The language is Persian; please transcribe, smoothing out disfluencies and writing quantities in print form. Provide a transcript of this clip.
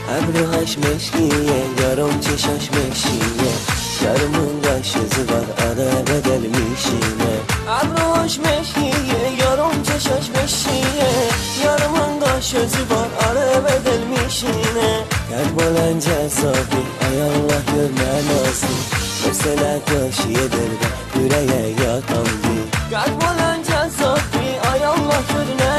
ابروهاش مشکیه یارم چشاش مشیه یارمون قاش زبان آره به دل میشینه ابروهاش مشکیه یارم چشاش مشیه یارمون قاش زبان آره به دل میشینه کربلان جذابی ای الله görme نازی مثل نقاشی دل با yüreğe yatan bir کربلان جذابی ای الله görme